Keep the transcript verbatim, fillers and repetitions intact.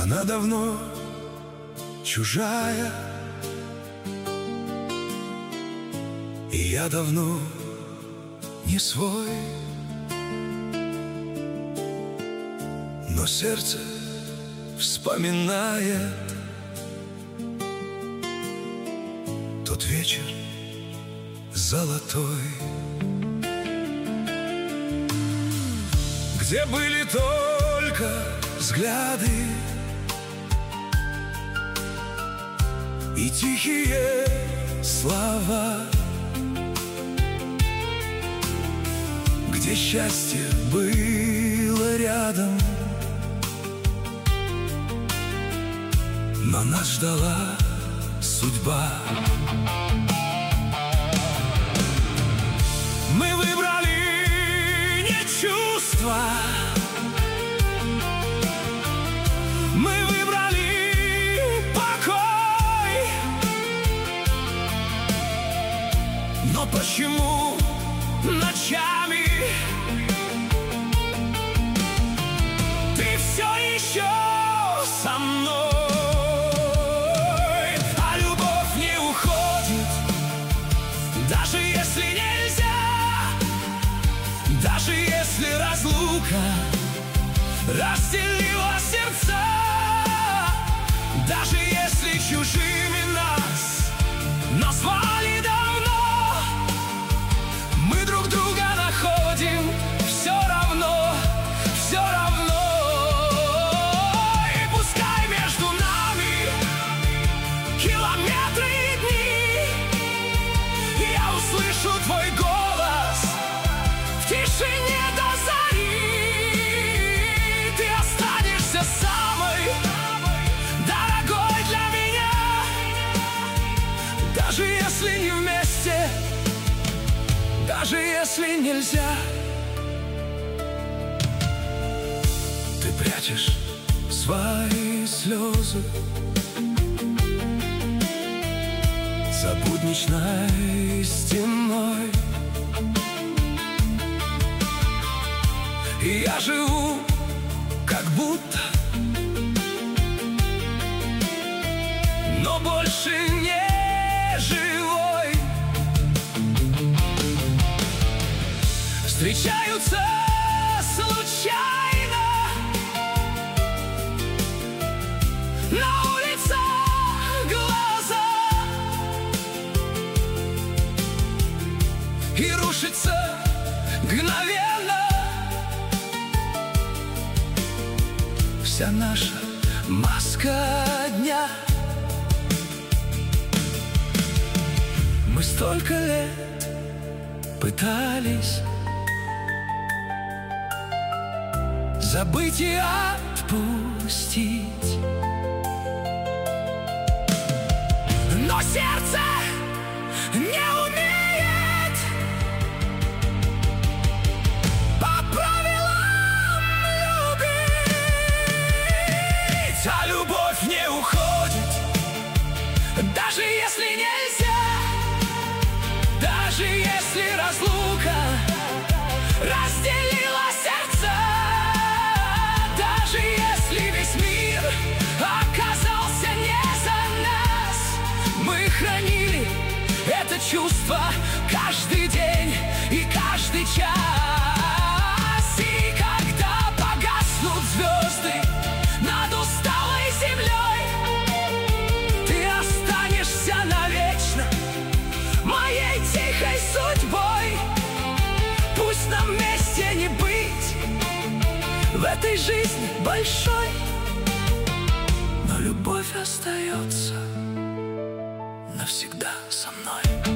Она давно чужая, и я давно не свой. Но сердце вспоминает тот вечер золотой, где были только взгляды и тихие слова, где счастье было рядом, но нас ждала судьба. Мы выбрали не чувства, мы выбрали покой. Но почему ночами ты все еще со мной? А любовь не уходит, даже если нельзя, даже если разлука разделила сердца, даже если чужими нас назвали давно, мы друг друга находим все равно, все равно. И пускай между нами километры и дни, я услышу твой голос в тишине до зари. Ты останешься самой дорогой для меня, даже если не вместе, даже если нельзя. Ты прячешь свои слезы за будничной стеной, и я живу как будто, но больше не живой. Встречаются случайно на улицах глаза, и рушится мгновенно вся наша маска дня. Мы столько лет пытались забыть и отпустить, но сердце не умеет по правилам любить. А любовь не уходит, даже если нельзя, даже если разлука разделила сердца, даже если весь мир оказался не за нас, мы хранили это чувство каждый день и каждый час. И когда погаснут звезды над усталой землей, ты останешься навечно моей тихой судьбой. Пусть нам вместе не быть в этой жизни большой, но любовь остается навсегда со мной.